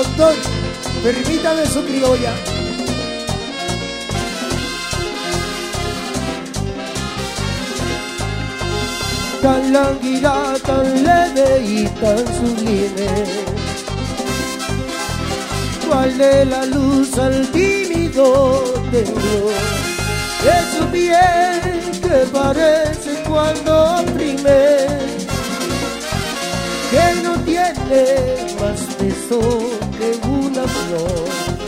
Doctor, permítame su criolla. Tan lánguida, tan leve y tan sublime, cual de la luz al tímido temblor de su piel que parece cuando oprime, que no tiene más peso que una flor,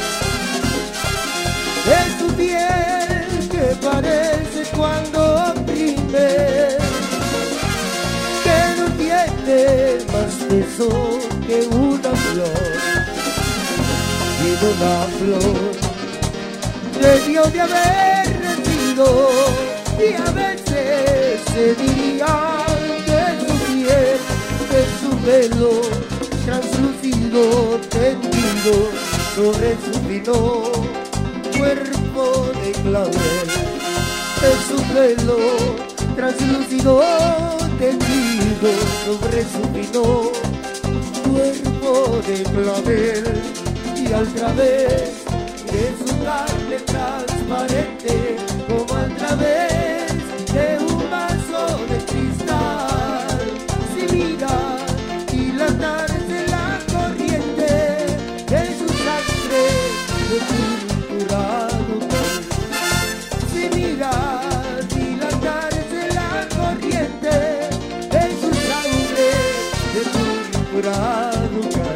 de su piel que parece cuando oprime, que no tiene más peso que una flor, y una flor debió de haber nacido, y a veces se diría que su piel, que su velo translúcido tendido sobre su fino cuerpo de clavel, que su velo translúcido tendido sobre su fino cuerpo de clavel, y al través de su carne transparente, como al través de un vaso de cristal, se mira dilatarse la corriente de su sangre de purpurado mar. Se mira dilatarse la corriente de su sangre de purpurado mar.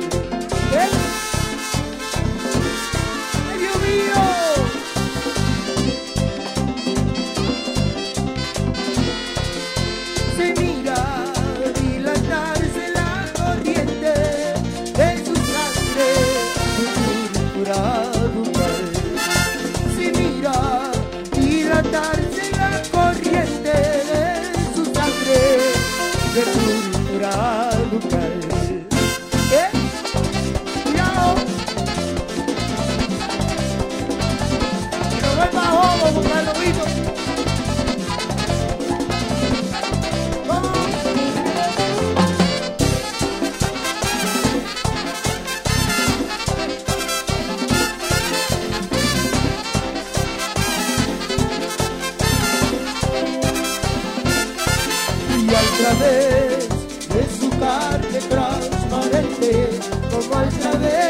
De purpurado cal. ¿Qué? ¡Cuidado! ¡Que no vuelva a ojo, buscar los oídos! Y al través de su carne transparente, como al través